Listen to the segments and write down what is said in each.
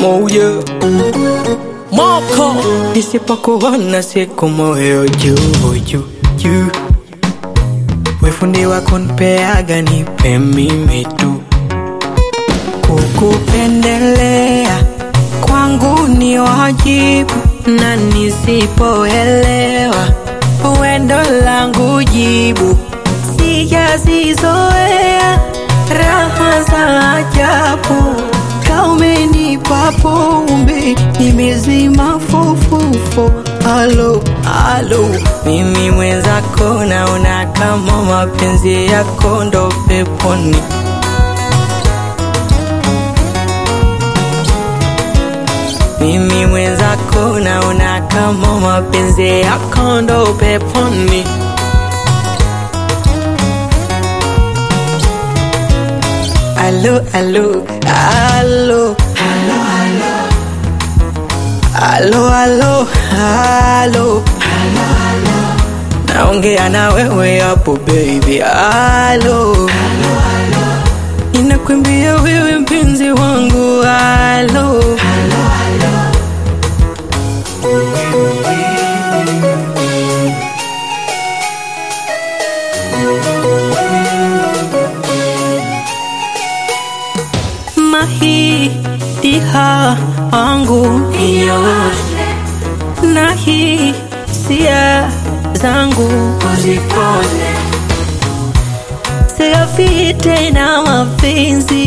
moja Moko nisipokuona siku moyo juu juu juu. Wefundi wako nipeaga nipe mimi tu. Kukupendelea kwangu ni wajibu, na nisipoelewa wendo langu jibu. Sijazizoea raha za ajabu, kaumenipa pombe nimezima fofofo. Alo, alo, mimi mwenzako naona kama mapenzi yako ndo peponi. Mimi mwenzako naona kama mapenzi yako ndo peponi. Alo, alo, alo, alo, alo, alo, naongea na wewe hapo baby. Alo, ninakwambia wewe mpenzi wangu. Alo, mahitaji wangu yote na hisia zangu uzipone. Siafite na mapenzi,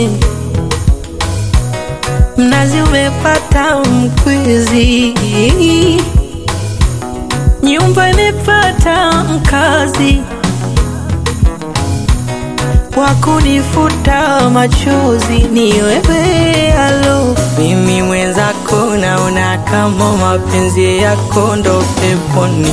mnazi umepata mkwizi, nyumba imepata mkazi wakunifuta machozi ni wewe. Alo, mimi mwenzako naona kama mapenzi yako ndo peponi.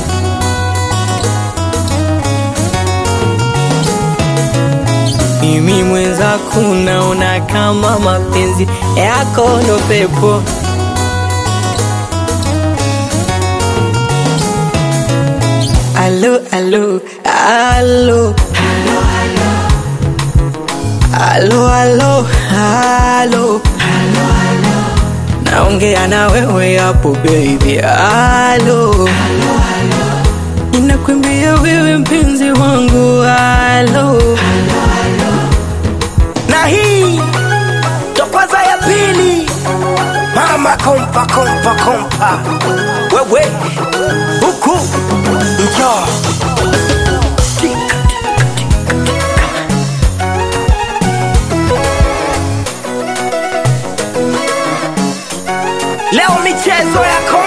Mimi mwenzako naona kama mapenzi yako ndo pepo. Alo, alo, alo, alo, alo, alo, naongea na wewe hapo baby. Alo, ninakwambia wewe mpenzi wangu. Alo, na hii ndo kwanza ya pili. Mama kompa kompa kompa, wewe huku njoo. Leo michezo yako